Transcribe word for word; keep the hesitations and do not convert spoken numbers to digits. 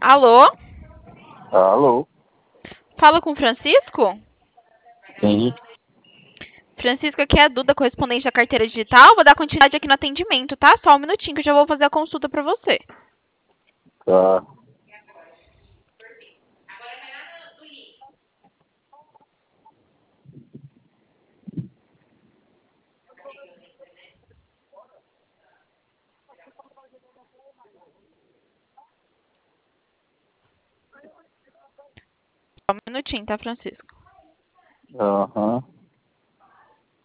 Alô? Alô? Falo com o Francisco? Sim. Francisco, aqui é a Duda, correspondente da carteira digital. Vou dar continuidade aqui no atendimento, tá? Só um minutinho que eu já vou fazer a consulta pra você. Tá. Só um minutinho, tá, Francisco? Aham.